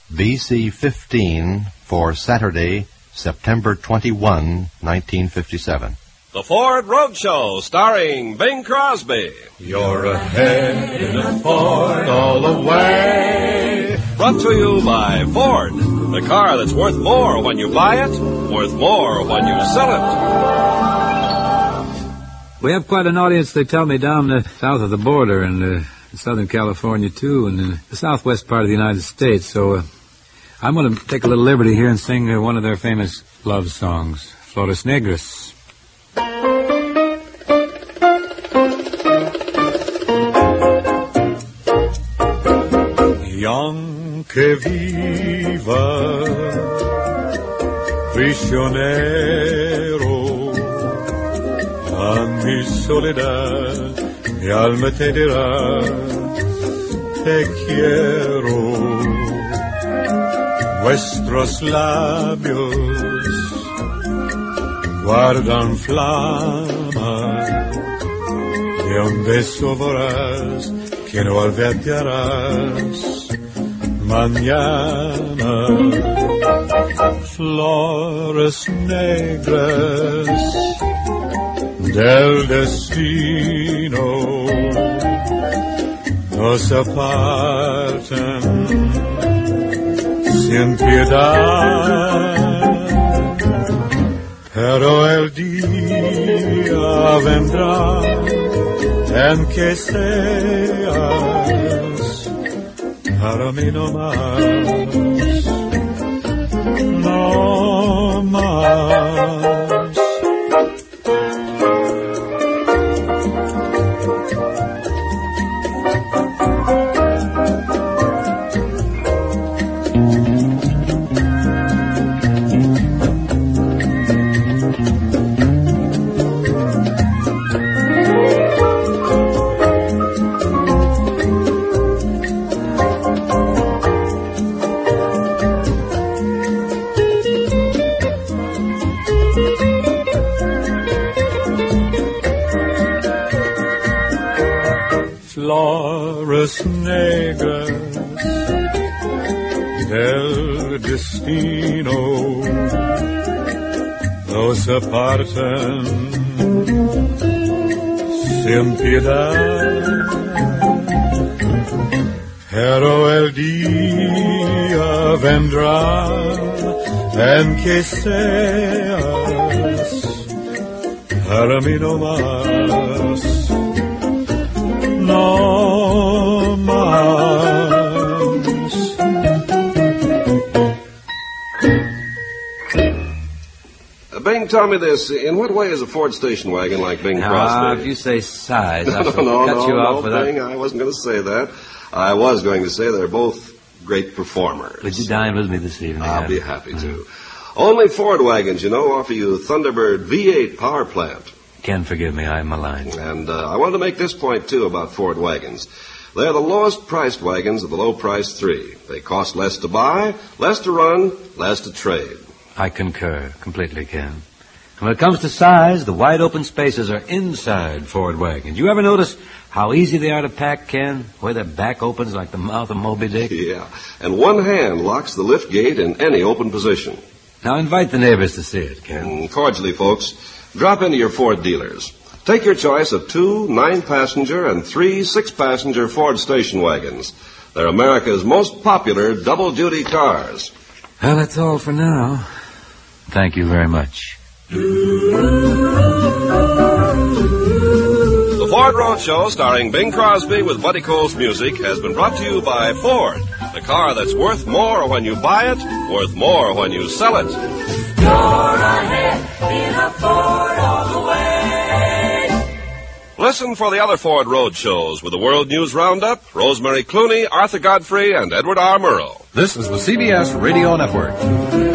BC 15 for Saturday, September 21, 1957. The Ford Roadshow, starring Bing Crosby. You're ahead in a Ford all the way. Brought to you by Ford, the car that's worth more when you buy it, worth more when you sell it. We have quite an audience, they tell me, down south of the border and Southern California, too, and in the southwest part of the United States. So I'm going to take a little liberty here and sing one of their famous love songs, Flores Negras. Y aunque viva prisionero a mi soledad, mi alma te dirá, te quiero. Vuestros labios guardan flama de un beso voraz que no olvidarás mañana. Flores negras del destino nos apartan sin piedad, pero el día vendrá en que seas para mí no más, no más. Flores negras del destino nos apartan sin piedad, pero el día vendrá en que seas para mí no más, no más. Bing, tell me this. In what way is a Ford station wagon like Bing Crosby? If you say size, I shall no, cut you off without... Bing, I wasn't going to say that. I was going to say they're both great performers. Would you dine with me this evening? I'll be happy to. Only Ford wagons, you know, offer you Thunderbird V8 power plant. Ken, forgive me, I'm maligned. And I wanted to make this point, too, about Ford wagons. They're the lowest-priced wagons of the low-priced three. They cost less to buy, less to run, less to trade. I concur completely, Ken. And when it comes to size, the wide-open spaces are inside Ford wagons. You ever notice how easy they are to pack, Ken? Where their back opens like the mouth of Moby Dick? Yeah, and one hand locks the lift gate in any open position. Now invite the neighbors to see it, Ken. Cordially, folks. Drop into your Ford dealers. Take your choice of 2 9-passenger and 3 6-passenger Ford station wagons. They're America's most popular double-duty cars. Well, that's all for now. Thank you very much. The Ford Roadshow, starring Bing Crosby with Buddy Cole's music, has been brought to you by Ford, the car that's worth more when you buy it, worth more when you sell it. You're ahead in a Ford all the way. Listen for the other Ford Road shows with the World News Roundup, Rosemary Clooney, Arthur Godfrey, and Edward R. Murrow. This is the CBS Radio Network.